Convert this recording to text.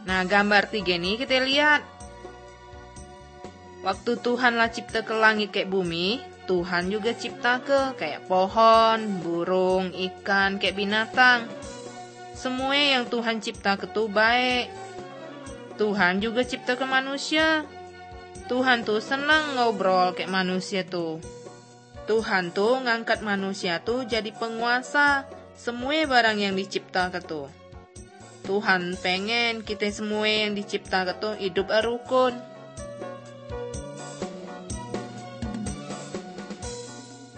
Nah, gambar 3 nih kita lihat. Waktu Tuhan lah cipta ke langit kayak bumi, Tuhan juga cipta ke kayak pohon, burung, ikan, kayak binatang. Semua yang Tuhan cipta ke tuh baik. Tuhan juga cipta ke manusia. Tuhan tuh senang ngobrol kayak manusia tuh. Tuhan tuh ngangkat manusia tuh jadi penguasa semua barang yang dicipta ke tuh. Tuhan pengen kita semua yang dicipta ke tuh hidup rukun.